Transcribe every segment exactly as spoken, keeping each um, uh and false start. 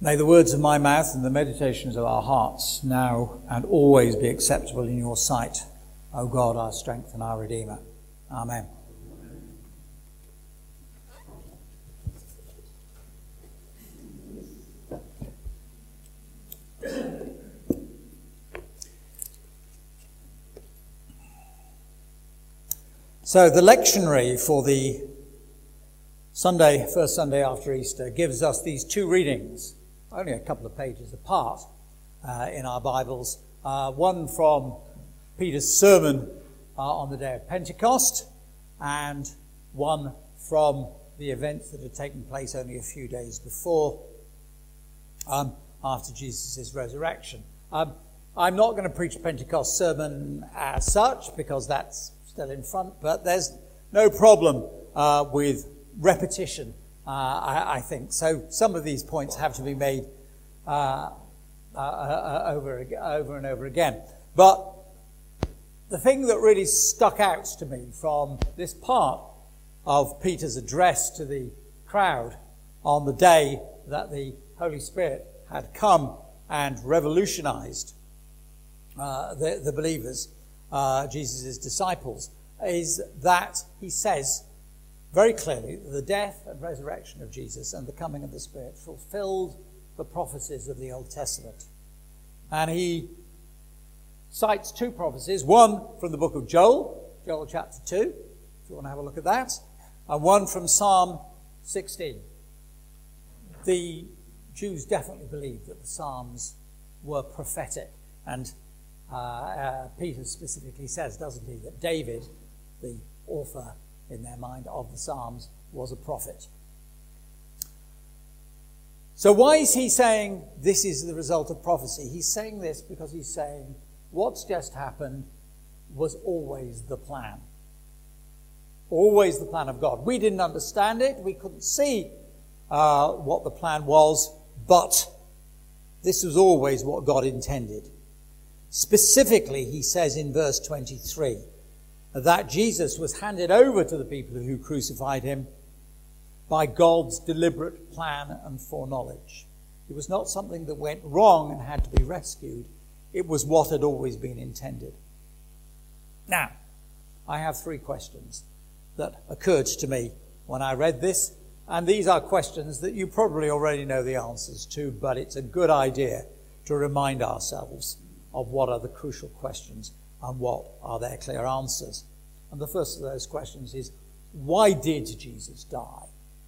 May the words of my mouth and the meditations of our hearts now and always be acceptable in your sight, O God, our strength and our Redeemer. Amen. So the lectionary for the Sunday, first Sunday after Easter, gives us these two readings, only a couple of pages apart uh, in our Bibles. Uh, one from Peter's sermon uh, on the day of Pentecost, and one from the events that had taken place only a few days before, um, after Jesus' resurrection. Um, I'm not going to preach a Pentecost sermon as such, because that's still in front, but there's no problem uh, with repetition, uh, I, I think. So some of these points have to be made uh, uh, uh, over, over and over again. But the thing that really stuck out to me from this part of Peter's address to the crowd on the day that the Holy Spirit had come and revolutionized uh, the, the believers, uh, Jesus' disciples, is that he says very clearly that the death and resurrection of Jesus and the coming of the Spirit fulfilled the prophecies of the Old Testament. And he cites two prophecies, one from the book of Joel, Joel chapter two, if you want to have a look at that, and one from Psalm sixteen. The Jews definitely believed that the Psalms were prophetic, and uh, uh, Peter specifically says, doesn't he, that David, the author in their mind of the Psalms, was a prophet. So why is he saying this is the result of prophecy? He's saying this because he's saying what's just happened was always the plan. Always the plan of God. We didn't understand it. We couldn't see uh, what the plan was, but this was always what God intended. Specifically, he says in verse twenty-three, that Jesus was handed over to the people who crucified him by God's deliberate plan and foreknowledge. It was not something that went wrong and had to be rescued. It was what had always been intended. Now, I have three questions that occurred to me when I read this, and these are questions that you probably already know the answers to, but it's a good idea to remind ourselves of what are the crucial questions and what are their clear answers. And the first of those questions is, why did Jesus die?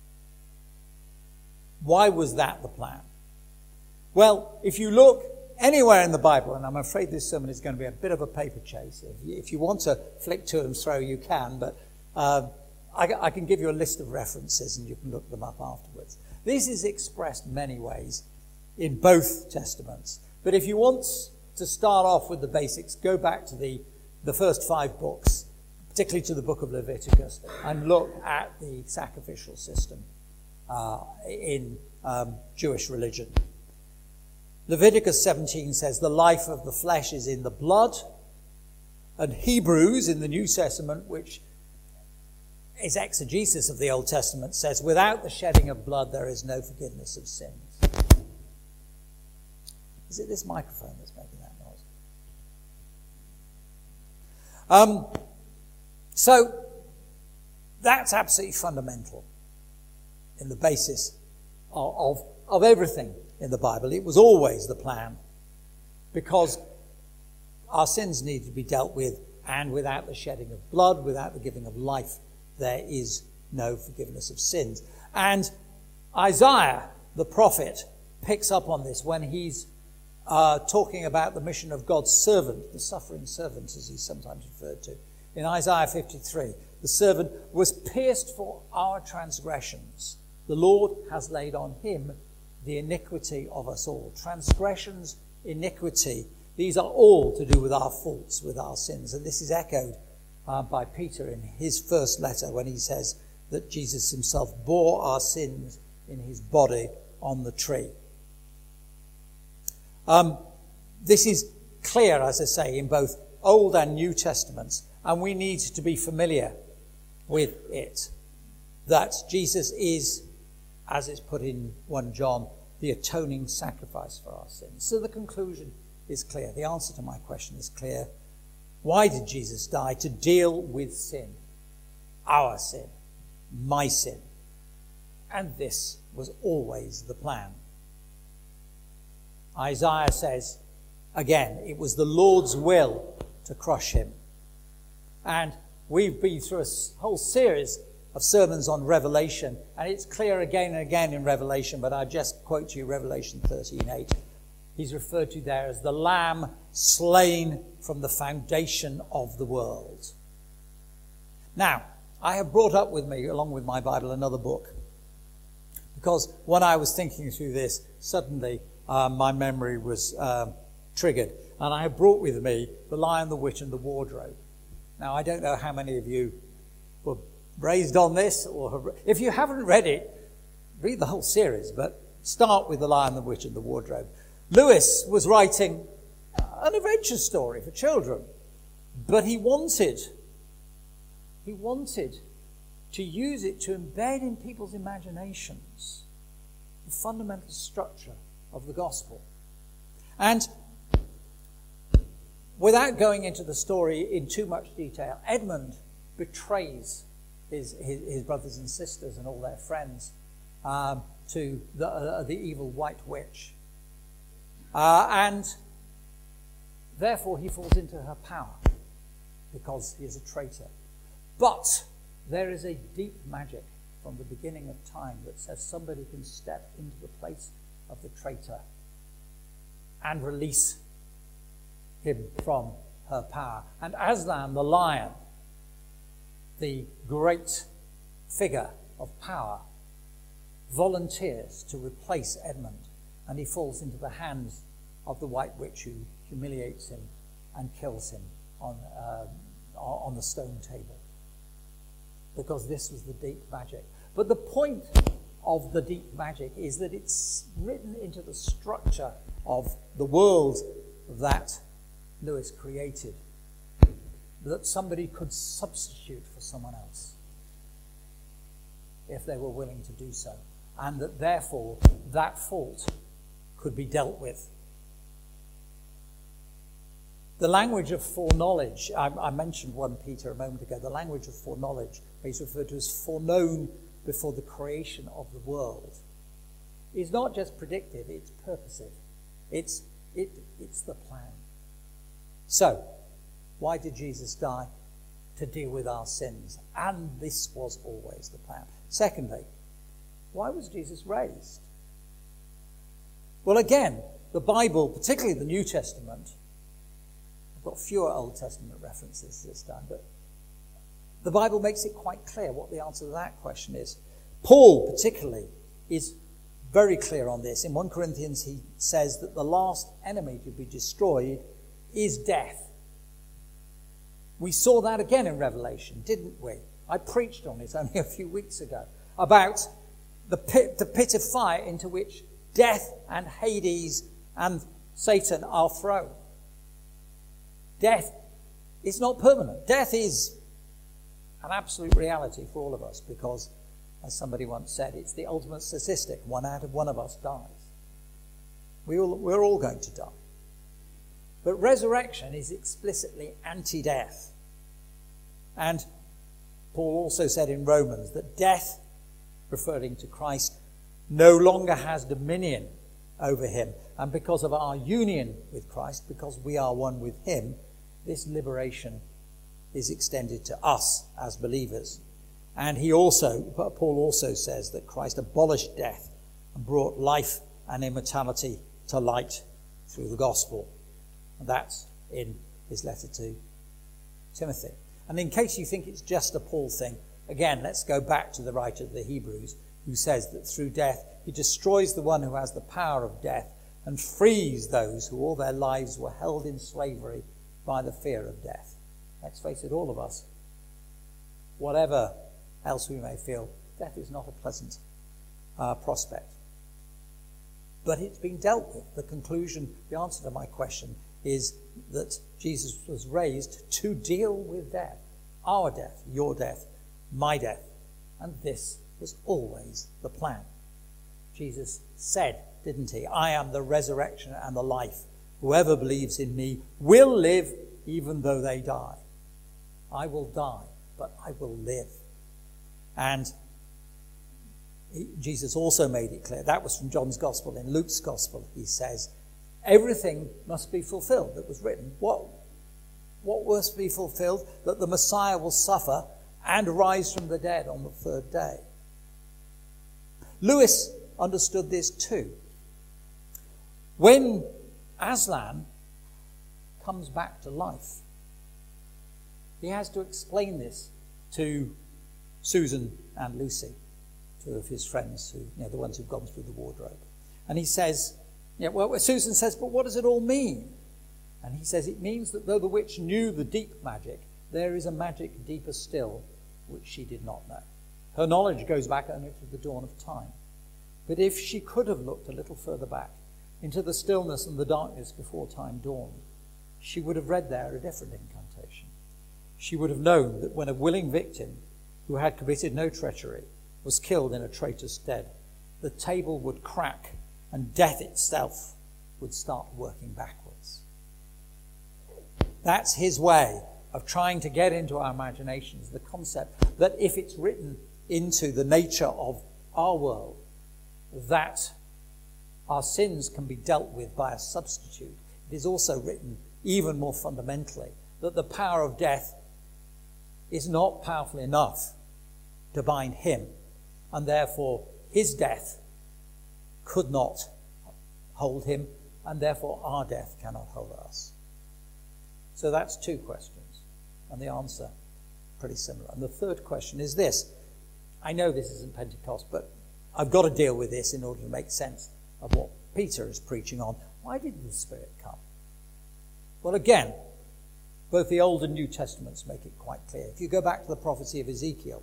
Why was that the plan? Well, if you look anywhere in the Bible, and I'm afraid this sermon is going to be a bit of a paper chase. If you, if you want to flick to and throw, you can, but uh, I, I can give you a list of references and you can look them up afterwards. This is expressed many ways in both Testaments. But if you want to start off with the basics, go back to the, the first five books, particularly to the book of Leviticus, and look at the sacrificial system uh, in um, Jewish religion. Leviticus seventeen says the life of the flesh is in the blood, and Hebrews in the New Testament, which is exegesis of the Old Testament, says without the shedding of blood there is no forgiveness of sins. Is it this microphone that's making that noise? Um, so, that's absolutely fundamental in the basis of, of, of everything in the Bible. It was always the plan, because our sins need to be dealt with, and without the shedding of blood, without the giving of life, there is no forgiveness of sins. And Isaiah, the prophet, picks up on this when he's Uh, talking about the mission of God's servant, the suffering servant, as he's sometimes referred to. In Isaiah fifty-three, the servant was pierced for our transgressions. The Lord has laid on him the iniquity of us all. Transgressions, iniquity, these are all to do with our faults, with our sins. And this is echoed uh, by Peter in his first letter when he says that Jesus himself bore our sins in his body on the tree. Um, this is clear, as I say, in both Old and New Testaments, and we need to be familiar with it, that Jesus is, as it's put in First John, the atoning sacrifice for our sins. So the conclusion is clear. The answer to my question is clear. Why did Jesus die? To deal with sin. Our sin. My sin. And this was always the plan. Isaiah says, again, it was the Lord's will to crush him. And we've been through a whole series of sermons on Revelation, and it's clear again and again in Revelation, but I just quote to you Revelation thirteen eight. He's referred to there as the Lamb slain from the foundation of the world. Now, I have brought up with me, along with my Bible, another book, because when I was thinking through this, suddenly uh, my memory was uh, triggered, and I have brought with me The Lion, the Witch, and the Wardrobe. Now, I don't know how many of you were raised on this, or have, if you haven't read it, read the whole series, but start with The Lion, the Witch, and the Wardrobe. Lewis was writing an adventure story for children, but he wanted, he wanted to use it to embed in people's imaginations the fundamental structure of the gospel. And without going into the story in too much detail, Edmund betrays his, his, his brothers and sisters and all their friends um, to the, uh, the evil White Witch. Uh, and therefore he falls into her power because he is a traitor. But there is a deep magic from the beginning of time that says somebody can step into the place of the traitor and release him from her power. And Aslan, the lion, the great figure of power, volunteers to replace Edmund, and he falls into the hands of the White Witch, who humiliates him and kills him on, uh, on the stone table. Because this was the deep magic. But the point of the deep magic is that it's written into the structure of the world that Lewis created, that somebody could substitute for someone else if they were willing to do so, and that therefore that fault could be dealt with. The language of foreknowledge, I, I mentioned First Peter a moment ago, the language of foreknowledge, is referred to as foreknown before the creation of the world, is not just predictive, it's purposive. It's, it, it's the plan. So, why did Jesus die? To deal with our sins. And this was always the plan. Secondly, why was Jesus raised? Well, again, the Bible, particularly the New Testament, I've got fewer Old Testament references this time, but the Bible makes it quite clear what the answer to that question is. Paul, particularly, is very clear on this. In First Corinthians, he says that the last enemy to be destroyed is death. We saw that again in Revelation, didn't we? I preached on it only a few weeks ago about the pit, the pit of fire into which death and Hades and Satan are thrown. Death is not permanent. Death is an absolute reality for all of us because, as somebody once said, it's the ultimate statistic. One out of one of us dies. We all, we're all going to die. But resurrection is explicitly anti-death. And Paul also said in Romans that death, referring to Christ, no longer has dominion over him. And because of our union with Christ, because we are one with him, this liberation is extended to us as believers. And he also, Paul also says that Christ abolished death and brought life and immortality to light through the gospel. And that's in his letter to Timothy. And in case you think it's just a Paul thing, again, let's go back to the writer of the Hebrews, who says that through death he destroys the one who has the power of death and frees those who all their lives were held in slavery by the fear of death. Let's face it, all of us, whatever else we may feel, death is not a pleasant uh, prospect. But it's been dealt with. The conclusion, the answer to my question is that Jesus was raised to deal with death. Our death, your death, my death. And this was always the plan. Jesus said didn't he? I am the resurrection and the life. Whoever believes in me will live even though they die. I will die, but I will live. And he, Jesus also made it clear. That was from John's Gospel. In Luke's Gospel, he says, everything must be fulfilled that was written. What, what must be fulfilled? That the Messiah will suffer and rise from the dead on the third day. Lewis understood this too. When Aslan comes back to life, he has to explain this to Susan and Lucy, two of his friends, who, you know, the ones who've gone through the wardrobe. And he says, yeah, well, Susan says, but what does it all mean? And he says, it means that though the witch knew the deep magic, there is a magic deeper still, which she did not know. Her knowledge goes back only to the dawn of time. But if she could have looked a little further back into the stillness and the darkness before time dawned, she would have read there a different incantation. She would have known that when a willing victim who had committed no treachery was killed in a traitor's stead, the table would crack and death itself would start working backwards. That's his way of trying to get into our imaginations the concept that if it's written into the nature of our world, that our sins can be dealt with by a substitute. It is also written even more fundamentally that the power of death is not powerful enough to bind him, and therefore his death could not hold him, and therefore our death cannot hold us. So that's two questions, and the answer pretty similar. And the third question is this. I know this isn't Pentecost, but I've got to deal with this in order to make sense of what Peter is preaching on. Why did the Spirit come? Well, again, both the Old and New Testaments make it quite clear. If you go back to the prophecy of Ezekiel,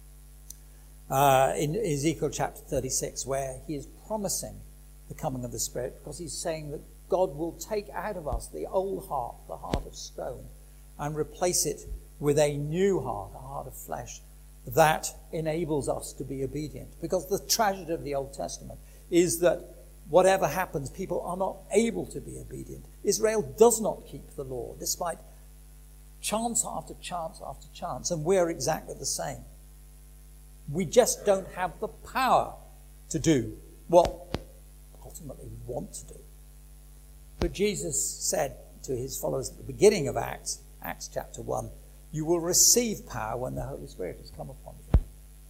uh, in Ezekiel chapter thirty-six, where he is promising the coming of the Spirit, because he's saying that God will take out of us the old heart, the heart of stone, and replace it with a new heart, a heart of flesh, that enables us to be obedient. Because the tragedy of the Old Testament is that whatever happens, people are not able to be obedient. Israel does not keep the law, despite chance after chance after chance, and we're exactly the same. We just don't have the power to do what ultimately we want to do. But Jesus said to his followers at the beginning of Acts, Acts chapter one, you will receive power when the Holy Spirit has come upon you.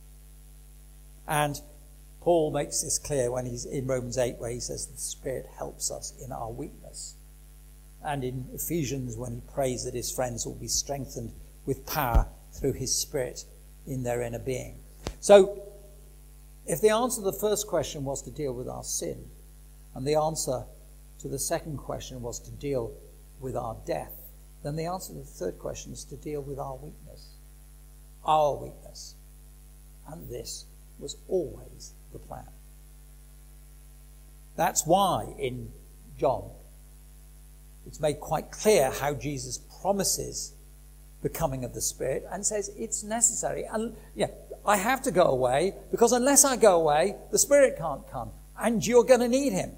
And Paul makes this clear when he's in Romans eight, where he says the Spirit helps us in our weakness. And in Ephesians, when he prays that his friends will be strengthened with power through his Spirit in their inner being. So, if the answer to the first question was to deal with our sin, and the answer to the second question was to deal with our death, then the answer to the third question is to deal with our weakness. Our weakness. And this was always the plan. That's why in John, it's made quite clear how Jesus promises the coming of the Spirit and says it's necessary. And yeah, I have to go away, because unless I go away, the Spirit can't come, and you're going to need him.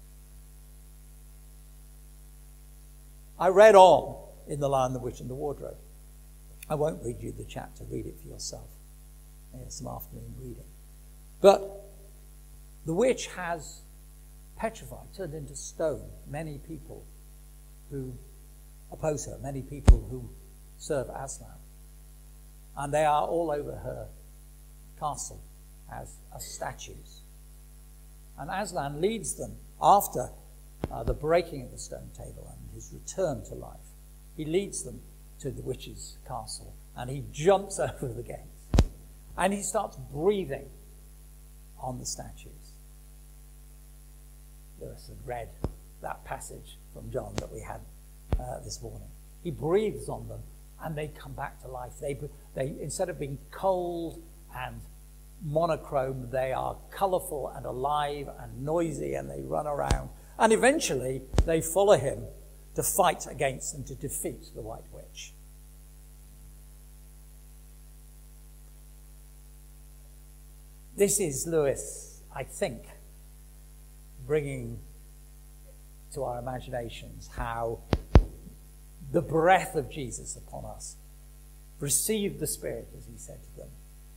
I read on in The Lion, the Witch, and the Wardrobe. I won't read you the chapter. Read it for yourself. It's some afternoon reading. But the witch has petrified, turned into stone, many people who oppose her, many people who serve Aslan. And they are all over her castle as, as statues. And Aslan leads them after uh, the breaking of the stone table and his return to life. He leads them to the witch's castle, and he jumps over the gates, and he starts breathing on the statues. Lewis had read that passage from John that we had uh, this morning. He breathes on them, and they come back to life. They, they instead of being cold and monochrome, they are colourful and alive and noisy, and they run around. And eventually, they follow him to fight against and to defeat the White Witch. This is Lewis, I think, bringing to our imaginations how the breath of Jesus upon us, received the Spirit, as he said to them,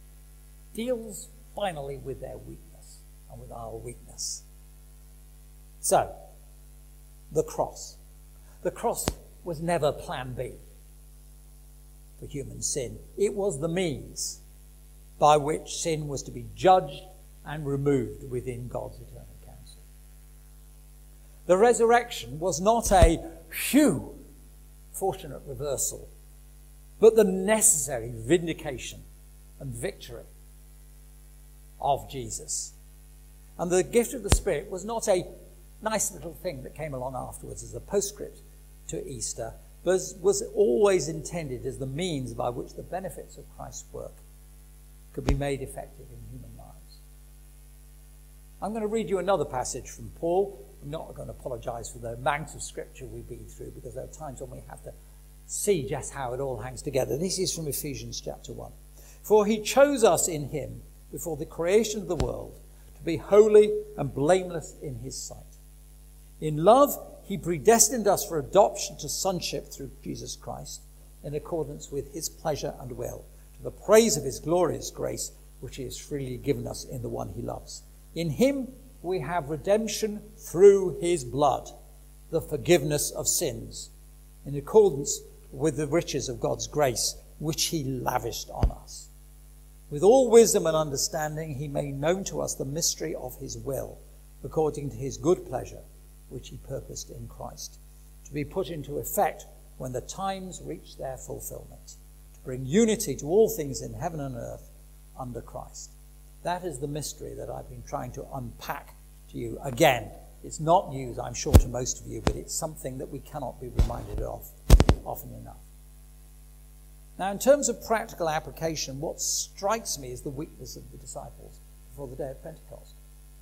deals finally with their weakness and with our weakness. So, the cross. The cross was never plan B for human sin. It was the means by which sin was to be judged and removed within God's eternal counsel. The resurrection was not a phew, fortunate reversal, but the necessary vindication and victory of Jesus. And the gift of the Spirit was not a nice little thing that came along afterwards as a postscript to Easter, but was always intended as the means by which the benefits of Christ's work could be made effective in human lives. I'm going to read you another passage from Paul. I'm not going to apologize for the amount of scripture we've been through, because there are times when we have to see just how it all hangs together. This is from Ephesians chapter one. For he chose us in him before the creation of the world to be holy and blameless in his sight. In love, he predestined us for adoption to sonship through Jesus Christ, in accordance with his pleasure and will, to the praise of his glorious grace, which he has freely given us in the one he loves. In him we have redemption through his blood, the forgiveness of sins, in accordance with the riches of God's grace, which he lavished on us. With all wisdom and understanding, he made known to us the mystery of his will, according to his good pleasure, which he purposed in Christ, to be put into effect when the times reach their fulfillment, to bring unity to all things in heaven and earth under Christ. That is the mystery that I've been trying to unpack to you. Again, it's not news, I'm sure, to most of you, but it's something that we cannot be reminded of often enough. Now, in terms of practical application, what strikes me is the weakness of the disciples before the day of Pentecost.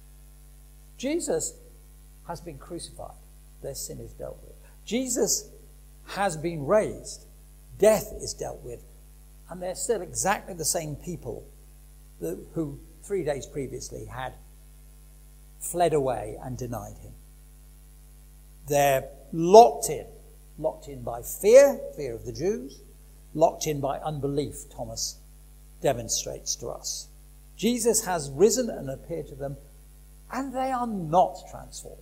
Jesus has been crucified. Their sin is dealt with. Jesus has been raised. Death is dealt with. And they're still exactly the same people that, who three days previously had fled away and denied him. They're locked in. Locked in by fear, fear of the Jews. Locked in by unbelief, Thomas demonstrates to us. Jesus has risen and appeared to them, and they are not transformed.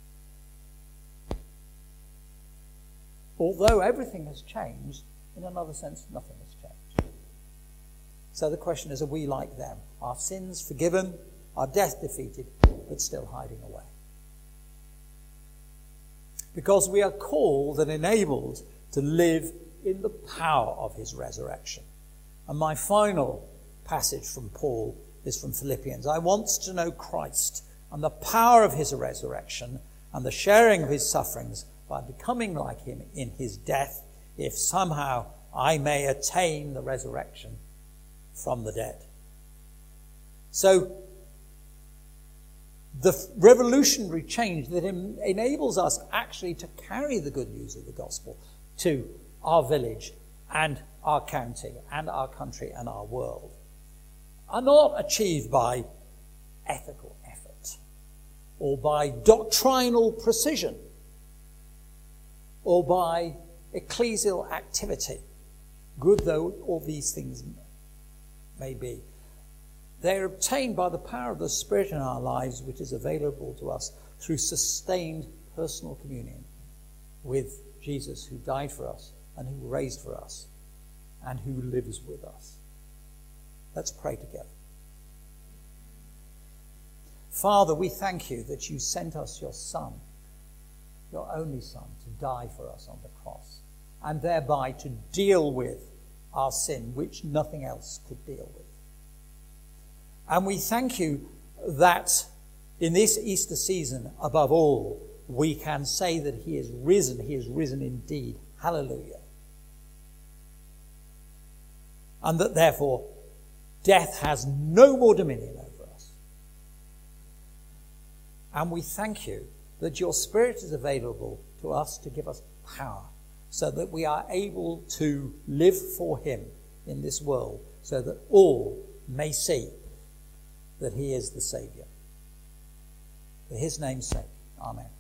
Although everything has changed, in another sense, nothing has changed. So the question is, are we like them? Our sins forgiven, our death defeated, but still hiding away? Because we are called and enabled to live in the power of his resurrection. And my final passage from Paul is from Philippians. I want to know Christ and the power of his resurrection and the sharing of his sufferings, by becoming like him in his death, if somehow I may attain the resurrection from the dead. So, the revolutionary change that enables us actually to carry the good news of the gospel to our village and our county and our country and our world are not achieved by ethical effort or by doctrinal precision or by ecclesial activity, good though all these things may be. They are obtained by the power of the Spirit in our lives, which is available to us through sustained personal communion with Jesus, who died for us and who raised for us and who lives with us. Let's pray together. Father, we thank you that you sent us your Son, your only Son, to die for us on the cross, and thereby to deal with our sin, which nothing else could deal with. And we thank you that in this Easter season, above all, we can say that he is risen. He is risen indeed. Hallelujah. And that therefore death has no more dominion over us. And we thank you that your Spirit is available to us to give us power, so that we are able to live for him in this world, so that all may see that he is the Saviour. for his name's sake. Amen.